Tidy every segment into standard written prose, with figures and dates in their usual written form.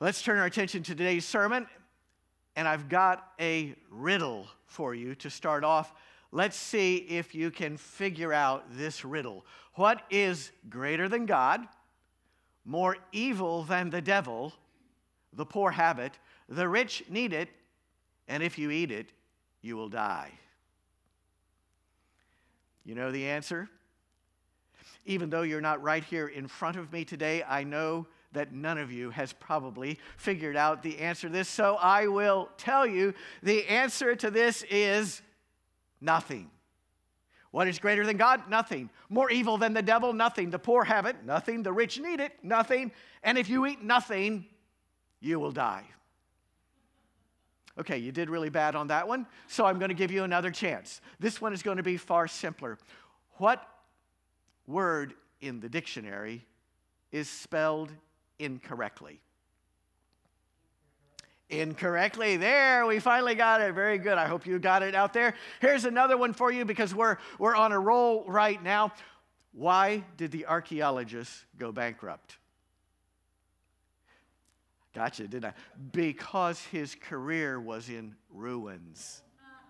Let's turn our attention to today's sermon, and I've got a riddle for you to start off. Let's see if you can figure out this riddle. What is greater than God, more evil than the devil, the poor have it, the rich need it, and if you eat it, you will die? You know the answer? Even though you're not right here in front of me today, I know that none of you has probably figured out the answer to this, so I will tell you the answer to this is nothing. What is greater than God? Nothing. More evil than the devil? Nothing. The poor have it? Nothing. The rich need it? Nothing. And if you eat nothing, you will die. Okay, you did really bad on that one, so I'm going to give you another chance. This one is going to be far simpler. What word in the dictionary is spelled incorrectly? Incorrectly. There, we finally got it. Very good. I hope you got it out there. Here's another one for you because we're on a roll right now. Why did the archaeologists go bankrupt? Gotcha, didn't I? Because his career was in ruins.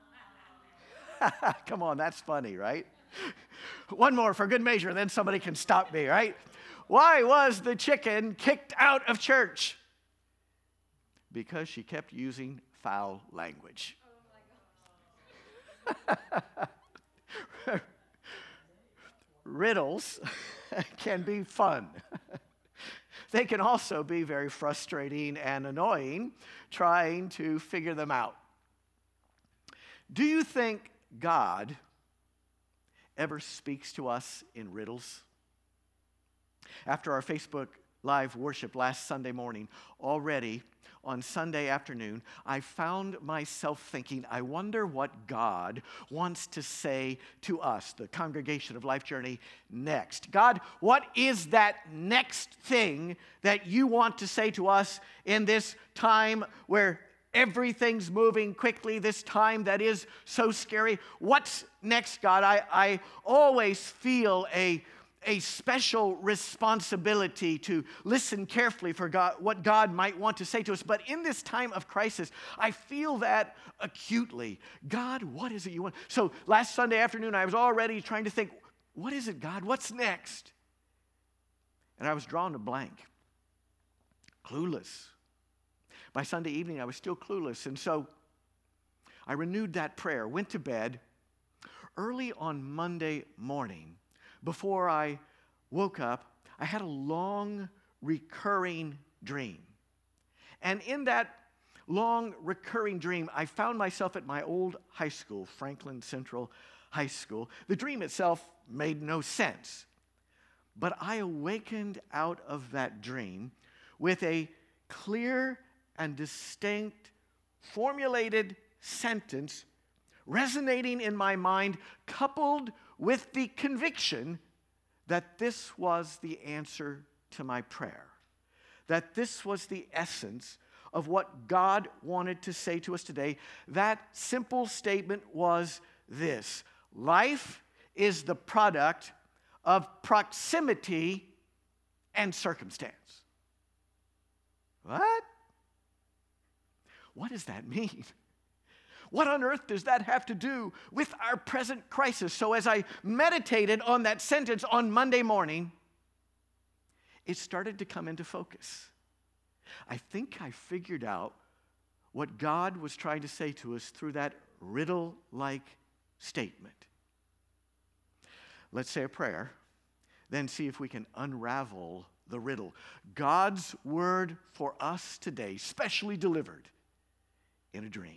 Come on, that's funny, right? One more for good measure, then somebody can stop me, right? Why was the chicken kicked out of church? Because she kept using foul language. Riddles can be fun. They can also be very frustrating and annoying trying to figure them out. Do you think God ever speaks to us in riddles? After our Facebook Live worship last Sunday morning, already on Sunday afternoon, I found myself thinking, I wonder what God wants to say to us, the congregation of Life Journey, next. God, what is that next thing that you want to say to us in this time where everything's moving quickly, this time that is so scary? What's next, God? I always feel a special responsibility to listen carefully for God, what God might want to say to us. But in this time of crisis, I feel that acutely. God, what is it you want? So last Sunday afternoon, I was already trying to think, what is it, God? What's next? And I was drawn to blank. Clueless. By Sunday evening, I was still clueless. And so I renewed that prayer, went to bed. Early on Monday morning, before I woke up, I had a long, recurring dream. And in that long, recurring dream, I found myself at my old high school, Franklin Central High School. The dream itself made no sense. But I awakened out of that dream with a clear and distinct, formulated sentence resonating in my mind, coupled with the conviction that this was the answer to my prayer, that this was the essence of what God wanted to say to us today. That simple statement was this: life is the product of proximity and circumstance. What? What does that mean? What on earth does that have to do with our present crisis? So as I meditated on that sentence on Monday morning, it started to come into focus. I think I figured out what God was trying to say to us through that riddle-like statement. Let's say a prayer, then see if we can unravel the riddle. God's word for us today, specially delivered in a dream.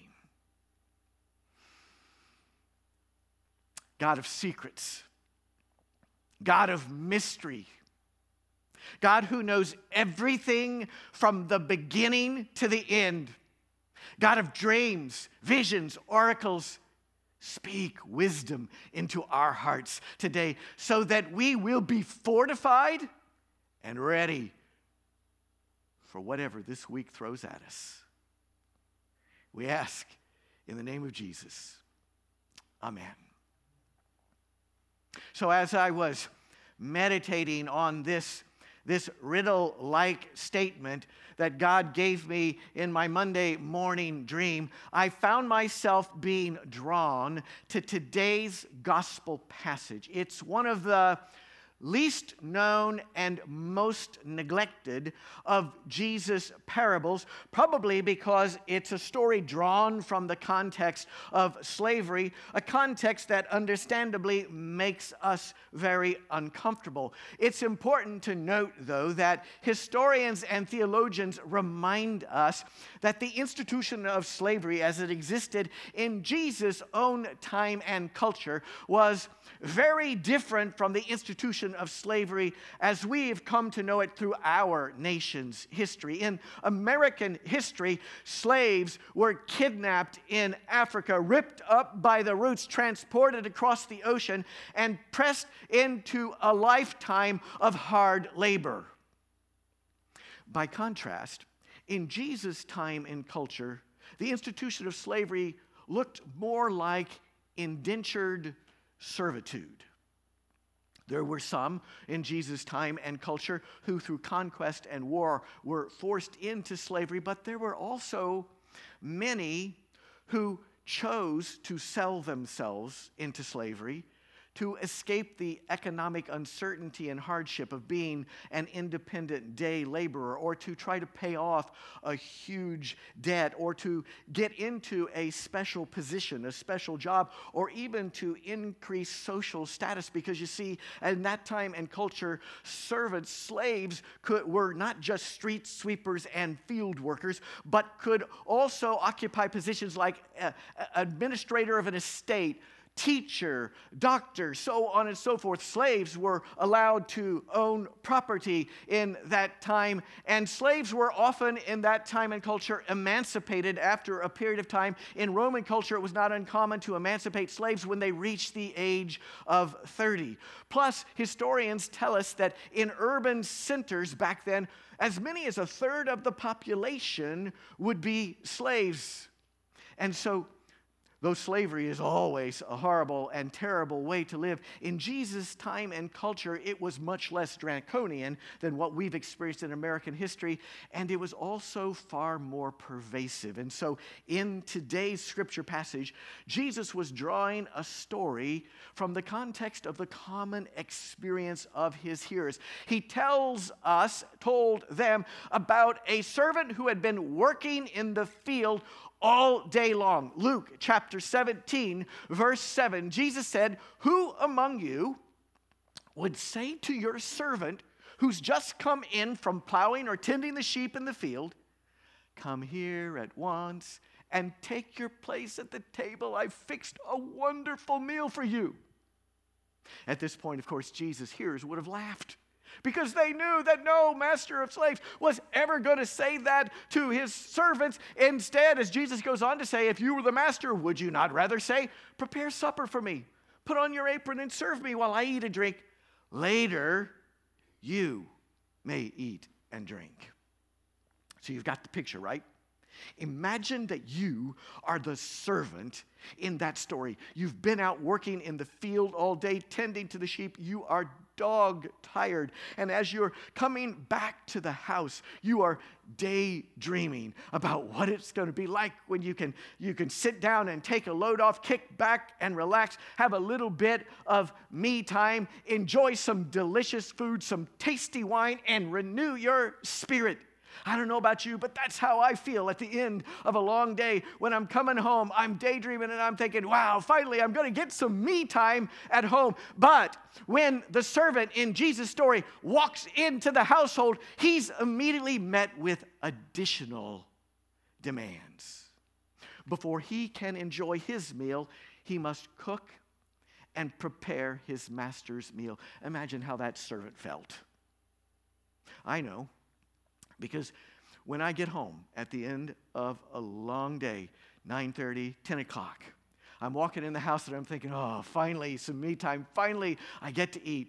God of secrets, God of mystery, God who knows everything from the beginning to the end, God of dreams, visions, oracles, speak wisdom into our hearts today so that we will be fortified and ready for whatever this week throws at us. We ask in the name of Jesus. Amen. So as I was meditating on this this riddle-like statement that God gave me in my Monday morning dream, I found myself being drawn to today's gospel passage. It's one of the least known and most neglected of Jesus' parables, probably because it's a story drawn from the context of slavery, a context that understandably makes us very uncomfortable. It's important to note, though, that historians and theologians remind us that the institution of slavery as it existed in Jesus' own time and culture was very different from the institution of slavery as we have come to know it through our nation's history. In American history, slaves were kidnapped in Africa, ripped up by the roots, transported across the ocean, and pressed into a lifetime of hard labor. By contrast, in Jesus' time and culture, the institution of slavery looked more like indentured servitude. There were some in Jesus' time and culture who through conquest and war were forced into slavery, but there were also many who chose to sell themselves into slavery to escape the economic uncertainty and hardship of being an independent day laborer, or to try to pay off a huge debt, or to get into a special position, a special job, or even to increase social status. Because you see, in that time and culture, servants, slaves, were not just street sweepers and field workers, but could also occupy positions like administrator of an estate, teacher, doctor, so on and so forth. Slaves were allowed to own property in that time, and slaves were often in that time and culture emancipated after a period of time. In Roman culture, it was not uncommon to emancipate slaves when they reached the age of 30. Plus, historians tell us that in urban centers back then, as many as a third of the population would be slaves. And so, though slavery is always a horrible and terrible way to live, in Jesus' time and culture, it was much less draconian than what we've experienced in American history, and it was also far more pervasive. And so, in today's scripture passage, Jesus was drawing a story from the context of the common experience of his hearers. He told them about a servant who had been working in the field all day long. Luke chapter 17, verse 7, Jesus said, "Who among you would say to your servant who's just come in from plowing or tending the sheep in the field, 'Come here at once and take your place at the table. I've fixed a wonderful meal for you'?" At this point, of course, Jesus' hearers would have laughed, because they knew that no master of slaves was ever going to say that to his servants. Instead, as Jesus goes on to say, if you were the master, would you not rather say, "Prepare supper for me, put on your apron and serve me while I eat and drink. Later, you may eat and drink"? So you've got the picture, right? Imagine that you are the servant in that story. You've been out working in the field all day, tending to the sheep. You are dog tired. And as you're coming back to the house, you are daydreaming about what it's going to be like when you can sit down and take a load off, kick back and relax, have a little bit of me time, enjoy some delicious food, some tasty wine, and renew your spirit. I don't know about you, but that's how I feel at the end of a long day. When I'm coming home, I'm daydreaming and I'm thinking, wow, finally I'm going to get some me time at home. But when the servant in Jesus' story walks into the household, he's immediately met with additional demands. Before he can enjoy his meal, he must cook and prepare his master's meal. Imagine how that servant felt. I know. Because when I get home at the end of a long day, 9:30, 10 o'clock, I'm walking in the house and I'm thinking, oh, finally, some me time. Finally, I get to eat.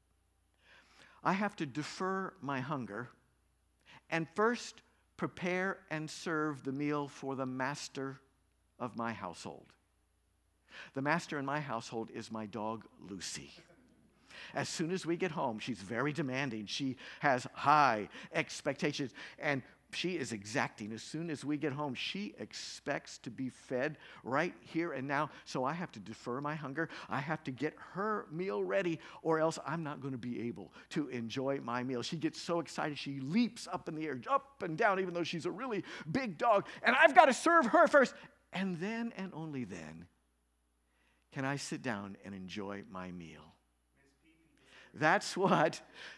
I have to defer my hunger and first prepare and serve the meal for the master of my household. The master in my household is my dog, Lucy. As soon as we get home, she's very demanding. She has high expectations, and she is exacting. As soon as we get home, she expects to be fed right here and now. So I have to defer my hunger. I have to get her meal ready, or else I'm not going to be able to enjoy my meal. She gets so excited, she leaps up in the air, up and down, even though she's a really big dog. And I've got to serve her first. And then, and only then, can I sit down and enjoy my meal. That's what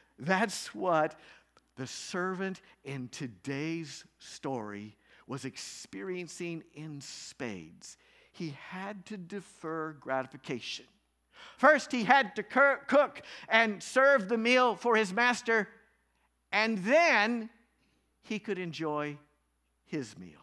the servant in today's story was experiencing in spades. He had to defer gratification. First, he had to cook and serve the meal for his master, and then he could enjoy his meal.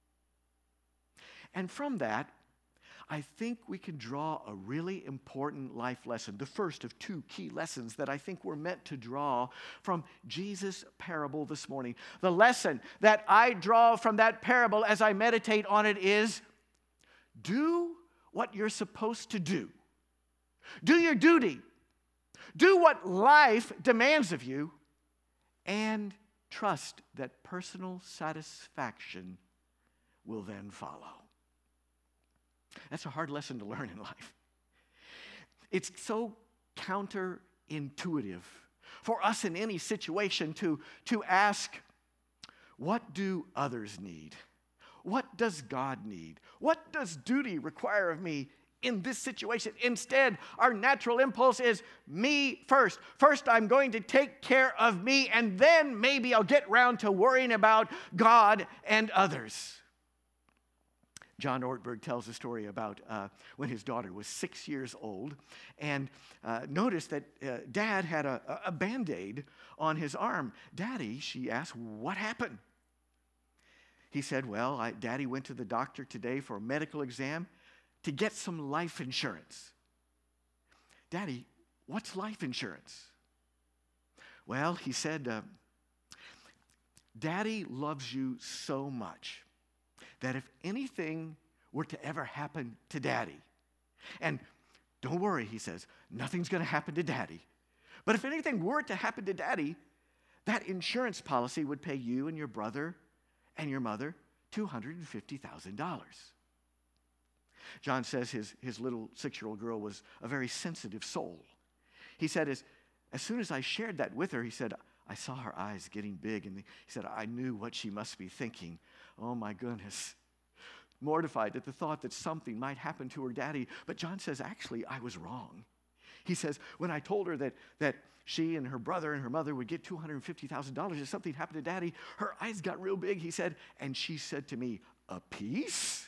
And from that, I think we can draw a really important life lesson, the first of two key lessons that I think we're meant to draw from Jesus' parable this morning. The lesson that I draw from that parable as I meditate on it is, do what you're supposed to do. Do your duty. Do what life demands of you, and trust that personal satisfaction will then follow. That's a hard lesson to learn in life. It's so counterintuitive for us in any situation to ask, what do others need? What does God need? What does duty require of me in this situation? Instead, our natural impulse is me first. First, I'm going to take care of me, and then maybe I'll get round to worrying about God and others. John Ortberg tells a story about when his daughter was 6 years old, and noticed that Dad had a Band-Aid on his arm. Daddy, she asked, what happened? He said, well, Daddy went to the doctor today for a medical exam to get some life insurance. Daddy, what's life insurance? Well, he said, Daddy loves you so much that if anything were to ever happen to Daddy, and don't worry, he says, nothing's going to happen to Daddy, but if anything were to happen to Daddy, that insurance policy would pay you and your brother and your mother $250,000. John says his little 6-year-old girl was a very sensitive soul. He said, as soon as I shared that with her, he said, I saw her eyes getting big, and he said, I knew what she must be thinking. Oh my goodness. Mortified at the thought that something might happen to her daddy. But John says, actually, I was wrong. He says, when I told her that she and her brother and her mother would get $250,000 if something happened to Daddy, her eyes got real big, he said, and she said to me, a piece?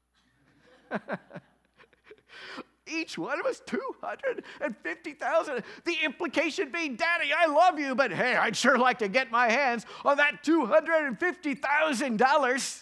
Each one of us, $250,000. The implication being, Daddy, I love you, but hey, I'd sure like to get my hands on that $250,000.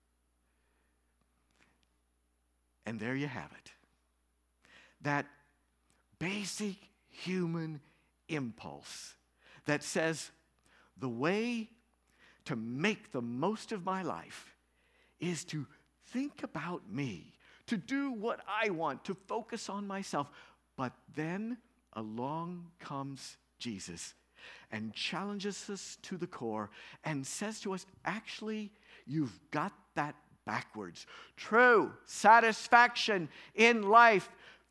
And there you have it. That basic human impulse that says the way to make the most of my life is to think about me, to do what I want, to focus on myself. But then along comes Jesus and challenges us to the core and says to us, actually, you've got that backwards. True satisfaction in life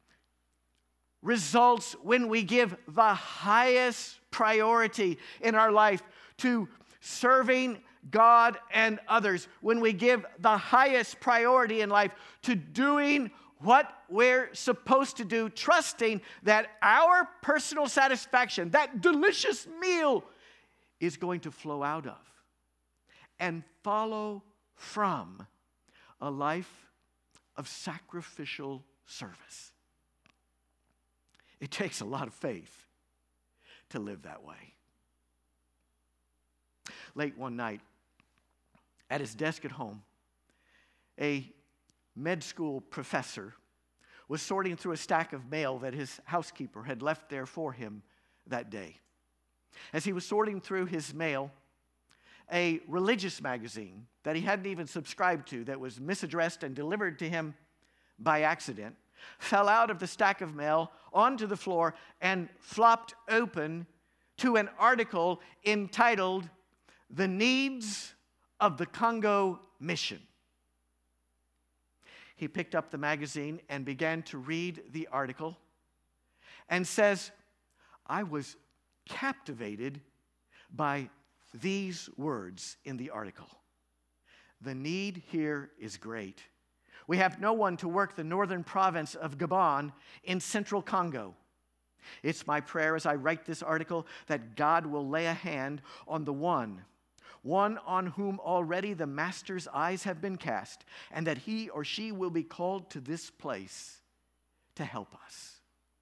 results when we give the highest priority in our life to serving God and others, when we give the highest priority in life to doing what we're supposed to do, trusting that our personal satisfaction, that delicious meal, is going to flow out of and follow from a life of sacrificial service. It takes a lot of faith to live that way. Late one night, at his desk at home, a med school professor was sorting through a stack of mail that his housekeeper had left there for him that day. As he was sorting through his mail, a religious magazine that he hadn't even subscribed to, that was misaddressed and delivered to him by accident, fell out of the stack of mail onto the floor and flopped open to an article entitled, "The Needs of the Congo Mission." He picked up the magazine and began to read the article and says, "I was captivated by these words in the article. The need here is great. We have no one to work the northern province of Gabon in central Congo. It's my prayer as I write this article that God will lay a hand on the one on whom already the Master's eyes have been cast, and that he or she will be called to this place to help us."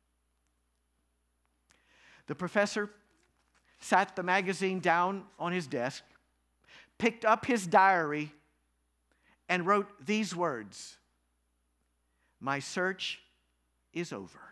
The professor sat the magazine down on his desk, picked up his diary, and wrote these words: "My search is over."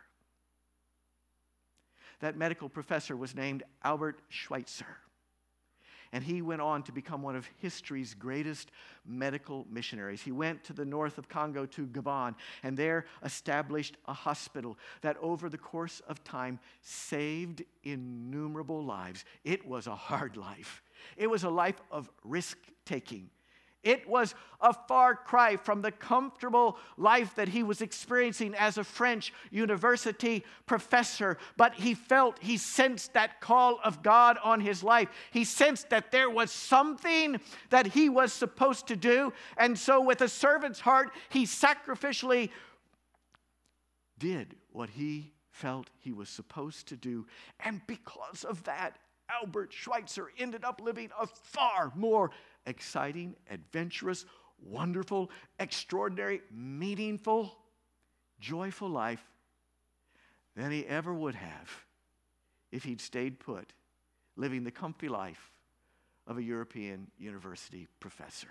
That medical professor was named Albert Schweitzer, and he went on to become one of history's greatest medical missionaries. He went to the north of Congo, to Gabon, and there established a hospital that over the course of time saved innumerable lives. It was a hard life. It was a life of risk-taking. It was a far cry from the comfortable life that he was experiencing as a French university professor, but he sensed that call of God on his life. He sensed that there was something that he was supposed to do, and so with a servant's heart, he sacrificially did what he felt he was supposed to do, and because of that, Albert Schweitzer ended up living a far more exciting, adventurous, wonderful, extraordinary, meaningful, joyful life than he ever would have if he'd stayed put, living the comfy life of a European university professor.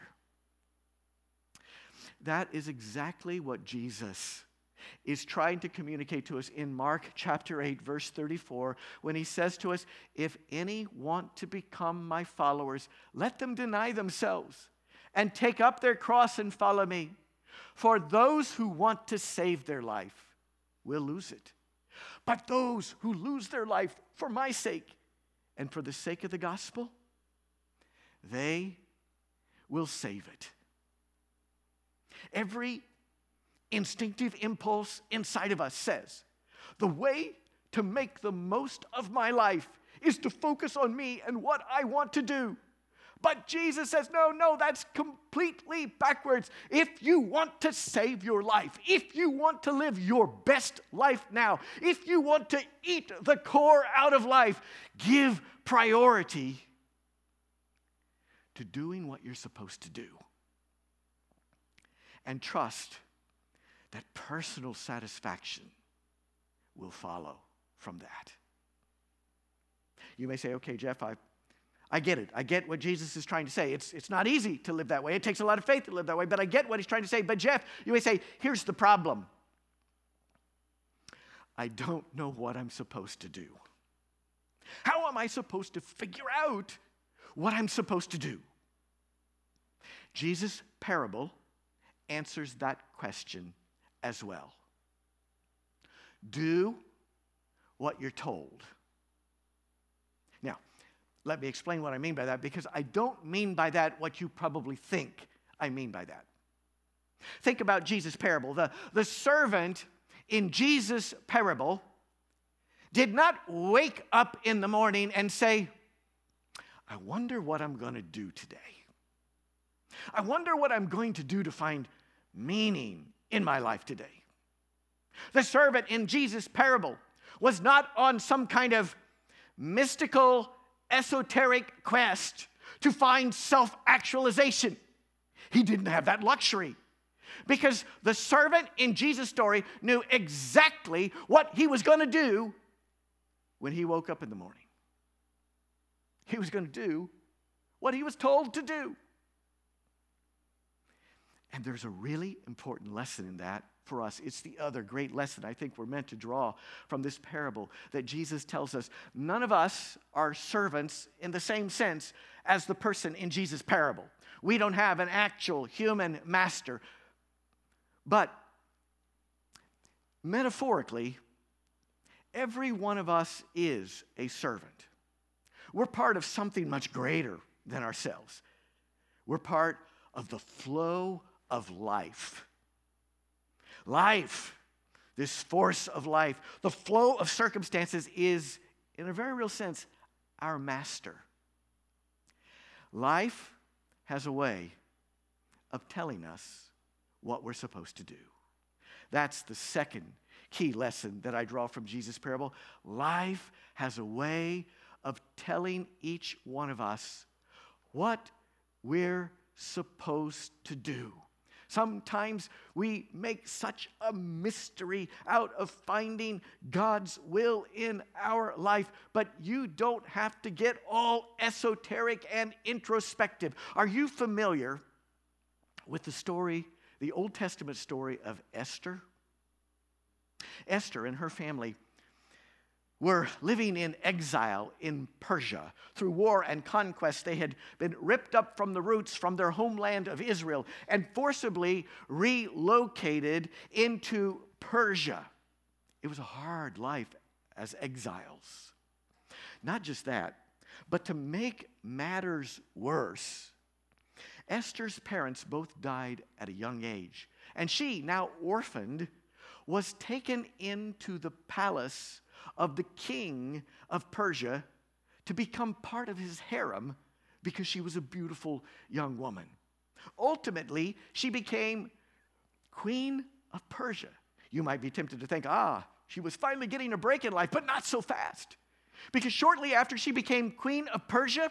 That is exactly what Jesus is trying to communicate to us in Mark chapter 8, verse 34, when he says to us, "If any want to become my followers, let them deny themselves and take up their cross and follow me. For those who want to save their life will lose it. But those who lose their life for my sake and for the sake of the gospel, they will save it." Every instinctive impulse inside of us says, the way to make the most of my life is to focus on me and what I want to do. But Jesus says, no, that's completely backwards. If you want to save your life, if you want to live your best life now, if you want to eat the core out of life, give priority to doing what you're supposed to do. And trust that personal satisfaction will follow from that. You may say, "Okay, Jeff, I get it. I get what Jesus is trying to say. It's not easy to live that way. It takes a lot of faith to live that way, but I get what he's trying to say." But Jeff, you may say, "Here's the problem. I don't know what I'm supposed to do. How am I supposed to figure out what I'm supposed to do?" Jesus' parable answers that question as well. Do what you're told. Now, let me explain what I mean by that, because I don't mean by that what you probably think I mean by that. Think about Jesus' parable. The servant in Jesus' parable did not wake up in the morning and say, "I wonder what I'm going to do today. I wonder what I'm going to do to find meaning in my life today." The servant in Jesus' parable was not on some kind of mystical, esoteric quest to find self-actualization. He didn't have that luxury, because the servant in Jesus' story knew exactly what he was going to do when he woke up in the morning. He was going to do what he was told to do. And there's a really important lesson in that for us. It's the other great lesson I think we're meant to draw from this parable that Jesus tells us. None of us are servants in the same sense as the person in Jesus' parable. We don't have an actual human master. But Metaphorically, every one of us is a servant. We're part of something much greater than ourselves. We're part of the flow of life. Life, this force of life, the flow of circumstances is, in a very real sense, our master. Life has a way of telling us what we're supposed to do. That's the second key lesson that I draw from Jesus' parable. Life has a way of telling each one of us what we're supposed to do. Sometimes we make such a mystery out of finding God's will in our life, but you don't have to get all esoteric and introspective. Are you familiar with the story, the Old Testament story of Esther? Esther and her family were living in exile in Persia. Through war and conquest, they had been ripped up from the roots from their homeland of Israel and forcibly relocated into Persia. It was a hard life as exiles. Not just that, but to make matters worse, Esther's parents both died at a young age, and she, now orphaned, was taken into the palace of the king of Persia to become part of his harem because she was a beautiful young woman. Ultimately, she became Queen of Persia. You might be tempted to think, she was finally getting a break in life, but not so fast. Because shortly after she became Queen of Persia,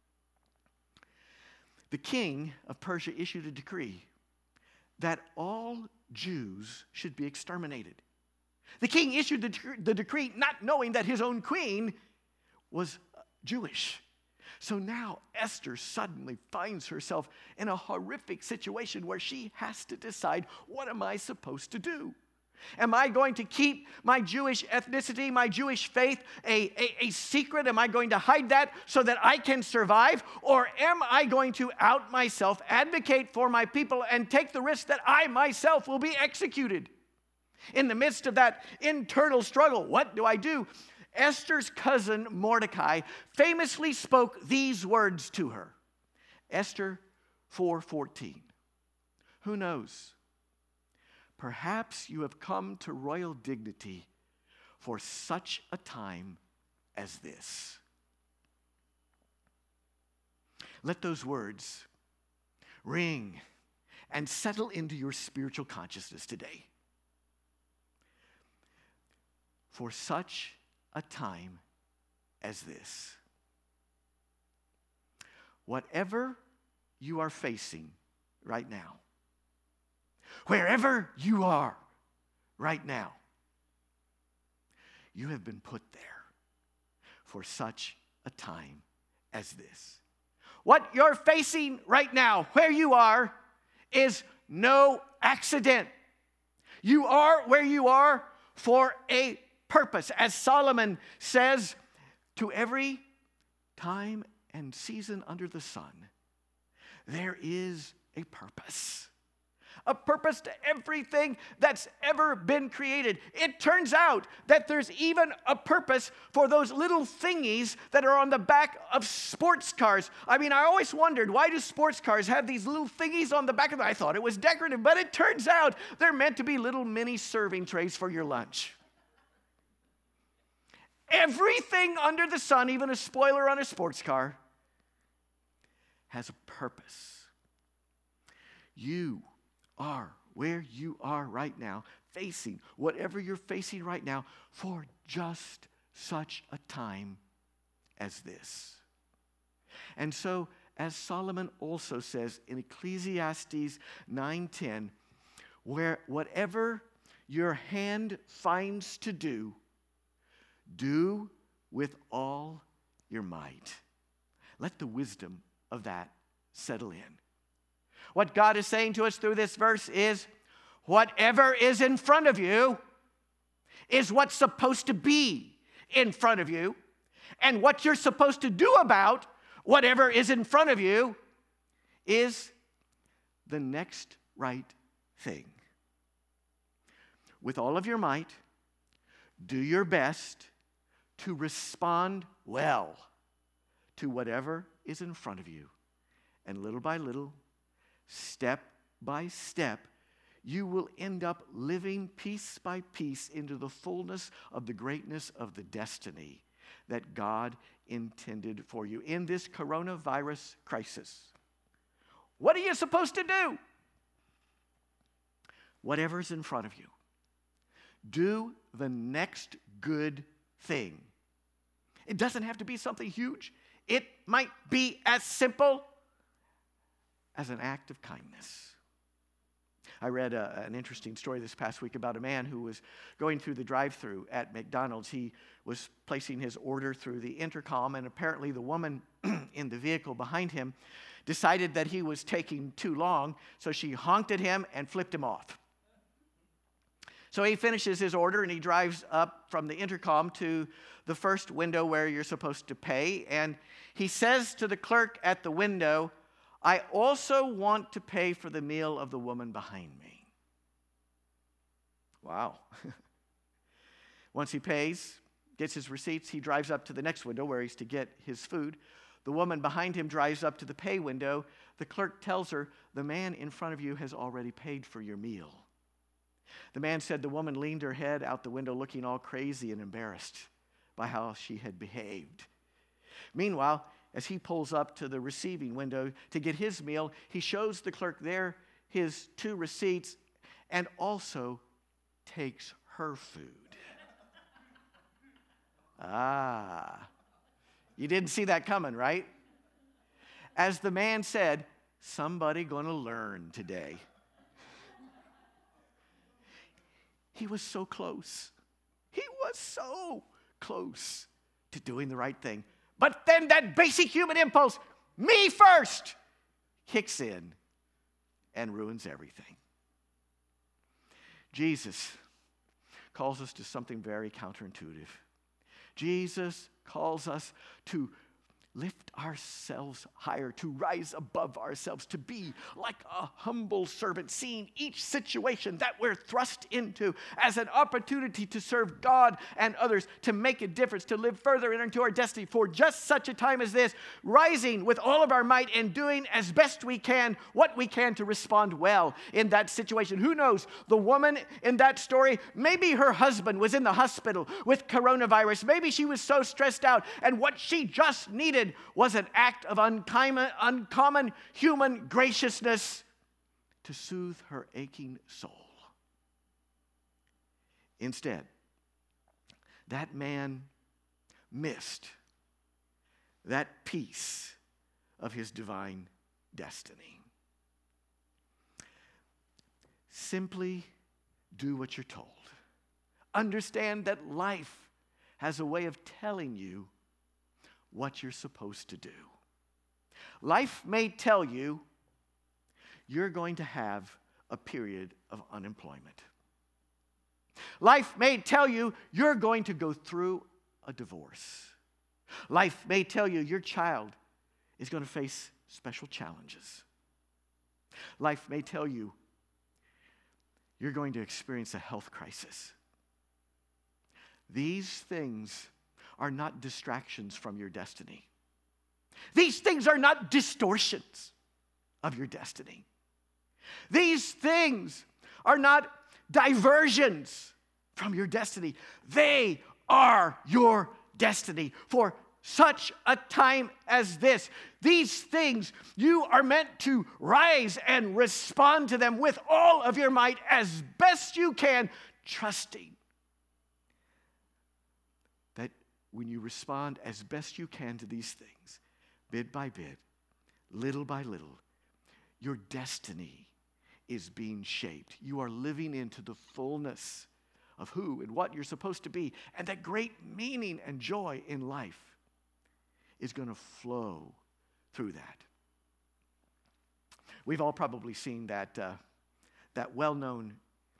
the king of Persia issued a decree that all Jews should be exterminated. The king issued the decree not knowing that his own queen was Jewish. So now Esther suddenly finds herself in a horrific situation where she has to decide, what am I supposed to do? Am I going to keep my Jewish ethnicity, my Jewish faith a secret? Am I going to hide that so that I can survive? Or am I going to out myself, advocate for my people, and take the risk that I myself will be executed? In the midst of that internal struggle, what do I do? Esther's cousin Mordecai famously spoke these words to her. Esther 4:14. Who knows? Perhaps you have come to royal dignity for such a time as this. Let those words ring and settle into your spiritual consciousness today. For such a time as this. Whatever you are facing right now, wherever you are right now, you have been put there for such a time as this. What you're facing right now, where you are, is no accident. You are where you are for a purpose. As Solomon says, to every time and season under the sun, there is a purpose. A purpose to everything that's ever been created. It turns out that there's even a purpose for those little thingies that are on the back of sports cars. I mean, I always wondered, why do sports cars have these little thingies on the back of them? I thought it was decorative, but it turns out they're meant to be little mini serving trays for your lunch. Everything under the sun, even a spoiler on a sports car, has a purpose. You are where you are right now, facing whatever you're facing right now for just such a time as this. And so, as Solomon also says in Ecclesiastes 9:10, where whatever your hand finds to do, do with all your might. Let the wisdom of that settle in. What God is saying to us through this verse is, whatever is in front of you is what's supposed to be in front of you. And what you're supposed to do about whatever is in front of you is the next right thing. with all of your might, do your best to respond well to whatever is in front of you. And little by little, step by step, you will end up living piece by piece into the fullness of the greatness of the destiny that God intended for you. In this coronavirus crisis, what are you supposed to do? Whatever's in front of you. Do the next good thing. It doesn't have to be something huge. It might be as simple as an act of kindness. I read an interesting story this past week about a man who was going through the drive-thru at McDonald's. He was placing his order through the intercom, and apparently the woman in the vehicle behind him decided that he was taking too long, so she honked at him and flipped him off. So he finishes his order and he drives up from the intercom to the first window where you're supposed to pay, and he says to the clerk at the window, "I also want to pay for the meal of the woman behind me." Wow. Once he pays, gets his receipts, he drives up to the next window where he's to get his food. The woman behind him drives up to the pay window. The clerk tells her, "The man in front of you has already paid for your meal." The man said the woman leaned her head out the window looking all crazy and embarrassed by how she had behaved. Meanwhile, as he pulls up to the receiving window to get his meal, he shows the clerk there his 2 receipts and also takes her food. You didn't see that coming, right? As the man said, somebody gonna learn today. He was so close. He was so close to doing the right thing. But then that basic human impulse, me first, kicks in and ruins everything. Jesus calls us to something very counterintuitive. Jesus calls us to lift ourselves higher, to rise above ourselves, to be like a humble servant, seeing each situation that we're thrust into as an opportunity to serve God and others, to make a difference, to live further into our destiny for just such a time as this, rising with all of our might and doing as best we can what we can to respond well in that situation. Who knows? The woman in that story, maybe her husband was in the hospital with coronavirus. Maybe she was so stressed out, and what she just needed was an act of uncommon human graciousness to soothe her aching soul. Instead, that man missed that piece of his divine destiny. Simply do what you're told. Understand that life has a way of telling you what you're supposed to do. Life may tell you you're going to have a period of unemployment. Life may tell you you're going to go through a divorce. Life may tell you your child is going to face special challenges. Life may tell you you're going to experience a health crisis. These things are not distractions from your destiny. These things are not distortions of your destiny. These things are not diversions from your destiny. They are your destiny for such a time as this. These things, you are meant to rise and respond to them with all of your might as best you can, trusting that when you respond as best you can to these things, bit by bit, little by little, your destiny is being shaped. You are living into the fullness of who and what you're supposed to be. And that great meaning and joy in life is going to flow through that. We've all probably seen that well-known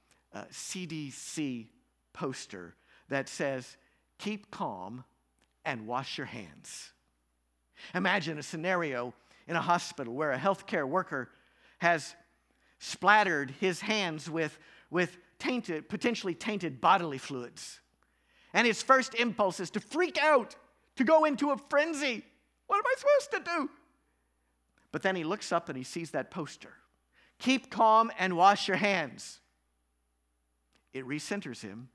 CDC poster that says, "Keep calm and wash your hands." Imagine a scenario in a hospital where a healthcare worker has splattered his hands with potentially tainted bodily fluids. And his first impulse is to freak out, to go into a frenzy. What am I supposed to do? But then he looks up and he sees that poster. Keep calm and wash your hands. It recenters him,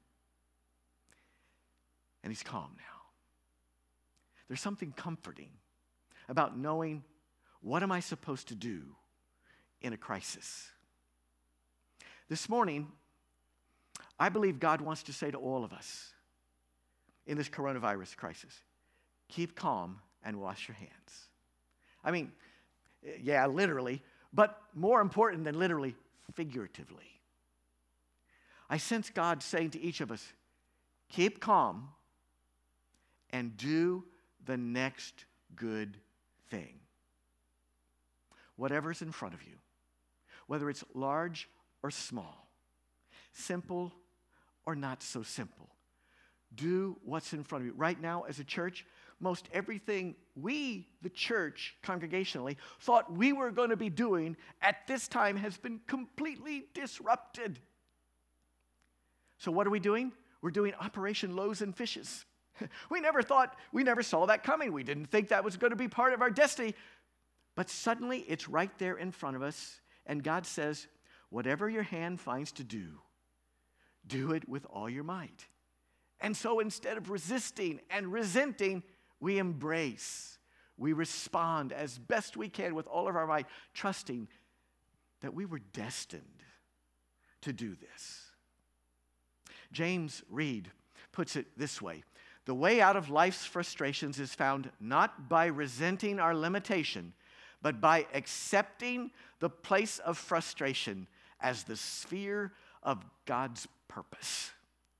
and he's calm now. There's something comforting about knowing, what am I supposed to do in a crisis? This morning, I believe God wants to say to all of us in this coronavirus crisis, keep calm and wash your hands. I mean, yeah, literally, but more important than literally, figuratively. I sense God saying to each of us, keep calm and do the next good thing. Whatever's in front of you, whether it's large or small, simple or not so simple, do what's in front of you. Right now, as a church, most everything we, the church, congregationally, thought we were going to be doing at this time has been completely disrupted. So what are we doing? We're doing Operation Loaves and Fishes. We never saw that coming. We didn't think that was going to be part of our destiny. But suddenly it's right there in front of us. And God says, whatever your hand finds to do, do it with all your might. And so instead of resisting and resenting, we embrace. We respond as best we can with all of our might, trusting that we were destined to do this. James Reed puts it this way: the way out of life's frustrations is found not by resenting our limitation, but by accepting the place of frustration as the sphere of God's purpose.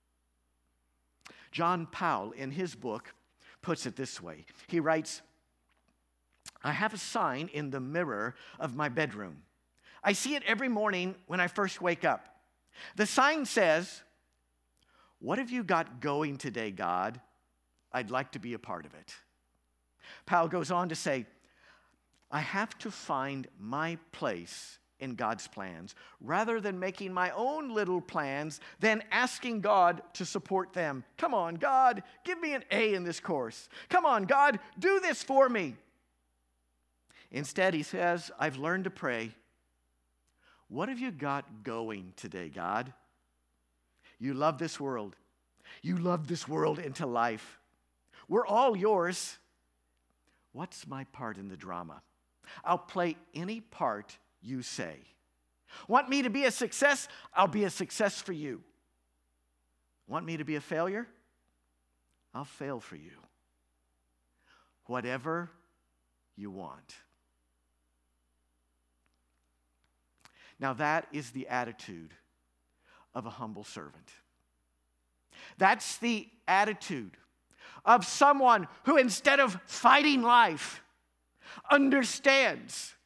John Powell, in his book, puts it this way. He writes, I have a sign in the mirror of my bedroom. I see it every morning when I first wake up. The sign says, what have you got going today, God? I'd like to be a part of it. Powell goes on to say, I have to find my place in God's plans rather than making my own little plans, then asking God to support them. Come on, God, give me an A in this course. Come on, God, do this for me. Instead, he says, I've learned to pray, what have you got going today, God? You love this world. You love this world into life. We're all yours. What's my part in the drama? I'll play any part you say. Want me to be a success? I'll be a success for you. Want me to be a failure? I'll fail for you. Whatever you want. Now that is the attitude of a humble servant. That's the attitude of someone who, instead of fighting life, understands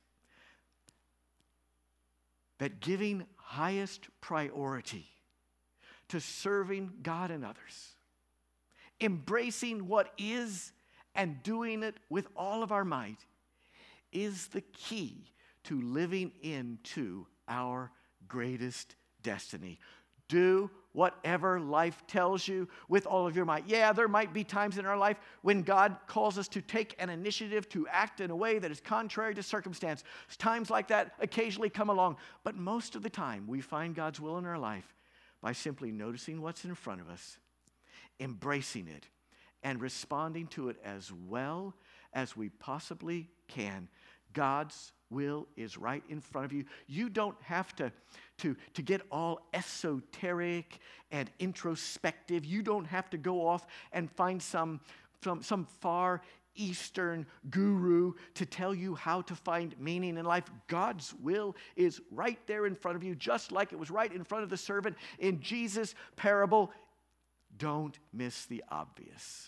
that giving highest priority to serving God and others, embracing what is and doing it with all of our might, is the key to living into our greatest destiny. Do whatever life tells you with all of your might. Yeah, there might be times in our life when God calls us to take an initiative to act in a way that is contrary to circumstance. Times like that occasionally come along. But most of the time, we find God's will in our life by simply noticing what's in front of us, embracing it, and responding to it as well as we possibly can. God's will is right in front of you. You don't have to get all esoteric and introspective. You don't have to go off and find some far Eastern guru to tell you how to find meaning in life. God's will is right there in front of you, just like it was right in front of the servant in Jesus' parable. Don't miss the obvious.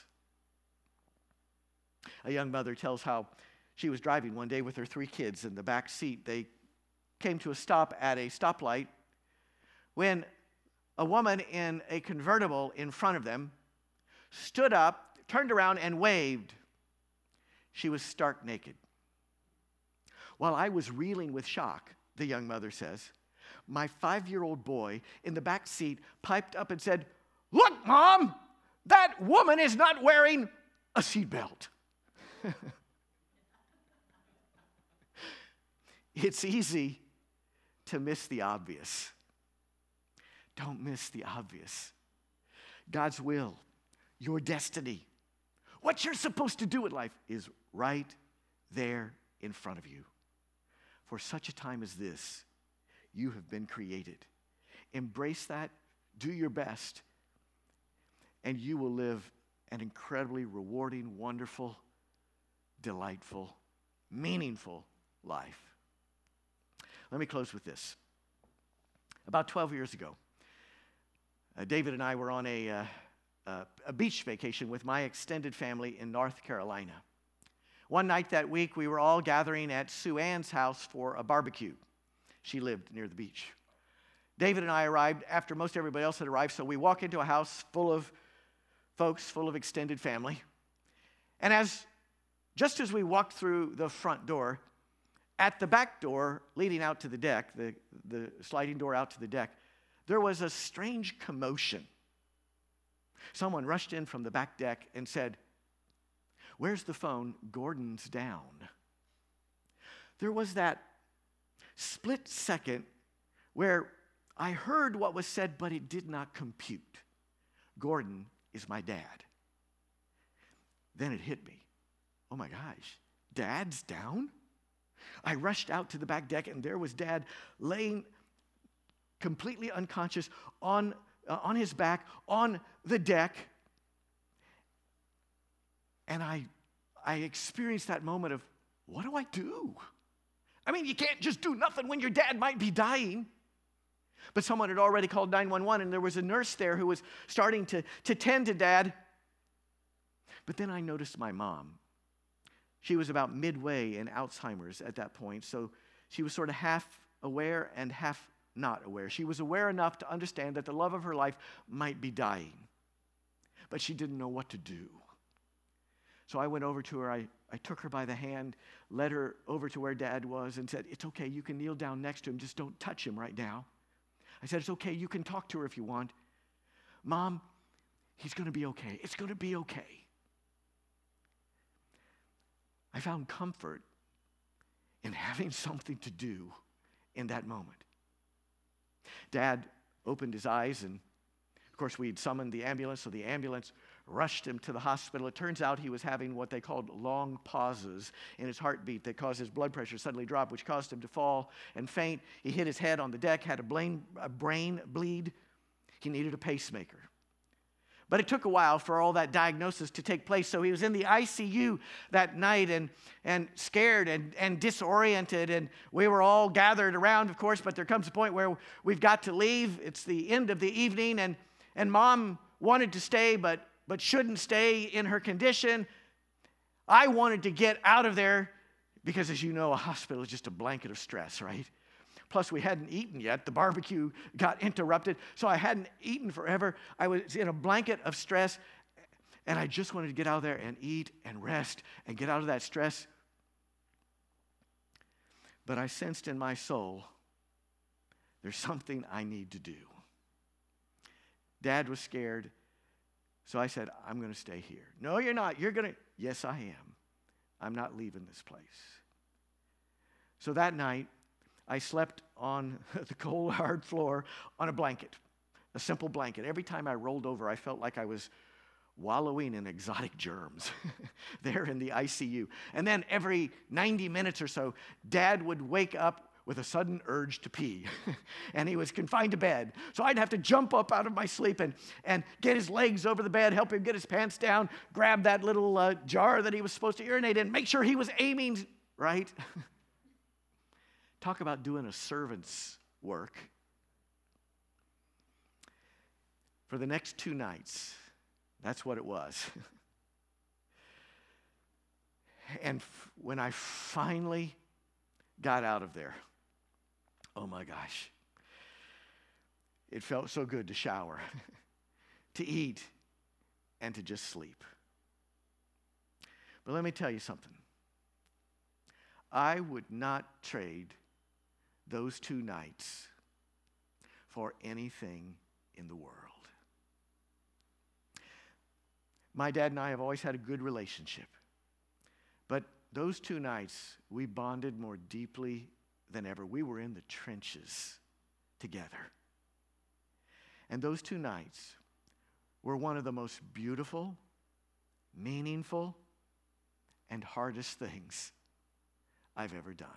A young mother tells how she was driving one day with her 3 kids in the back seat. They came to a stop at a stoplight when a woman in a convertible in front of them stood up, turned around, and waved. She was stark naked. While I was reeling with shock, the young mother says, My 5-year-old boy in the back seat piped up and said, "Look, Mom, that woman is not wearing a seatbelt." It's easy to miss the obvious. Don't miss the obvious. God's will, your destiny, what you're supposed to do in life is right there in front of you. For such a time as this, you have been created. Embrace that, do your best, and you will live an incredibly rewarding, wonderful, delightful, meaningful life. Let me close with this. About 12 years ago, David and I were on a beach vacation with my extended family in North Carolina. One night that week, we were all gathering at Sue Ann's house for a barbecue. She lived near the beach. David and I arrived after most everybody else had arrived, so we walk into a house full of folks, full of extended family. And just as we walked through the front door, at the back door leading out to the deck, the sliding door out to the deck, there was a strange commotion. Someone rushed in from the back deck and said, "Where's the phone? Gordon's down." There was that split second where I heard what was said, but it did not compute. Gordon is my dad. Then it hit me. Oh my gosh, Dad's down? I rushed out to the back deck, and there was Dad laying completely unconscious on his back on the deck. And I experienced that moment of, what do I do? I mean, you can't just do nothing when your dad might be dying. But someone had already called 911, and there was a nurse there who was starting to tend to Dad. But then I noticed my mom. She was about midway in Alzheimer's at that point, so she was sort of half aware and half not aware. She was aware enough to understand that the love of her life might be dying, but she didn't know what to do. So I went over to her, I took her by the hand, led her over to where Dad was, and said, "It's okay, you can kneel down next to him, just don't touch him right now." I said, "It's okay, you can talk to her if you want. Mom, he's going to be okay. It's going to be okay." I found comfort in having something to do in that moment. Dad opened his eyes, and of course we'd summoned the ambulance, so the ambulance rushed him to the hospital. It turns out he was having what they called long pauses in his heartbeat that caused his blood pressure to suddenly drop, which caused him to fall and faint. He hit his head on the deck, had a brain bleed. He needed a pacemaker. But it took a while for all that diagnosis to take place, so he was in the ICU that night and scared and disoriented, and we were all gathered around, of course, but there comes a point where we've got to leave. It's the end of the evening, and Mom wanted to stay, but shouldn't stay in her condition. I wanted to get out of there because, as you know, a hospital is just a blanket of stress, right? Plus, we hadn't eaten yet. The barbecue got interrupted, so I hadn't eaten forever. I was in a blanket of stress, and I just wanted to get out there and eat and rest and get out of that stress. But I sensed in my soul, there's something I need to do. Dad was scared, so I said, "I'm going to stay here." "No, you're not. You're going to." "Yes, I am. I'm not leaving this place." So that night, I slept on the cold, hard floor on a blanket, a simple blanket. Every time I rolled over, I felt like I was wallowing in exotic germs there in the ICU. And then every 90 minutes or so, Dad would wake up with a sudden urge to pee. And he was confined to bed. So I'd have to jump up out of my sleep and get his legs over the bed, help him get his pants down, grab that little jar that he was supposed to urinate in, make sure he was aiming right. Talk about doing a servant's work. For the next 2 nights, that's what it was. And when I finally got out of there, oh my gosh, it felt so good to shower, to eat, and to just sleep. But let me tell you something. I would not trade those 2 nights for anything in the world. My dad and I have always had a good relationship. But those 2 nights, we bonded more deeply than ever. We were in the trenches together. And those 2 nights were one of the most beautiful, meaningful, and hardest things I've ever done.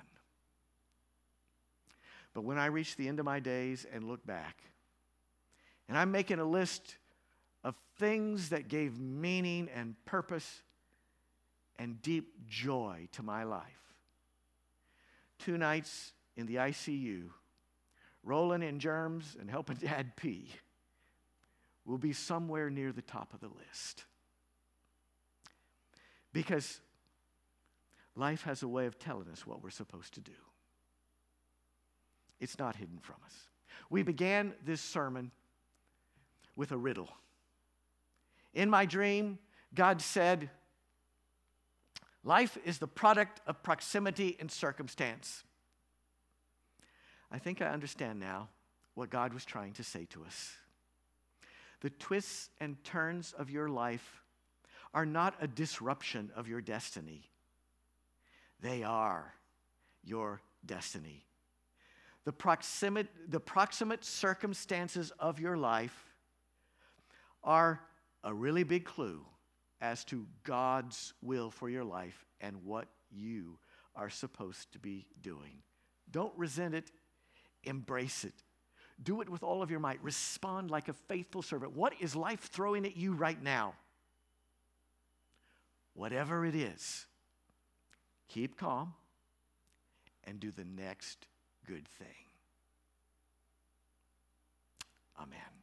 But when I reach the end of my days and look back, and I'm making a list of things that gave meaning and purpose and deep joy to my life. 2 nights in the ICU, rolling in germs and helping Dad pee, will be somewhere near the top of the list. Because life has a way of telling us what we're supposed to do. It's not hidden from us. We began this sermon with a riddle. In my dream, God said, life is the product of proximity and circumstance. I think I understand now what God was trying to say to us. The twists and turns of your life are not a disruption of your destiny. They are your destiny. The proximate circumstances of your life are a really big clue as to God's will for your life and what you are supposed to be doing. Don't resent it. Embrace it. Do it with all of your might. Respond like a faithful servant. What is life throwing at you right now? Whatever it is, keep calm and do the next good thing. Amen.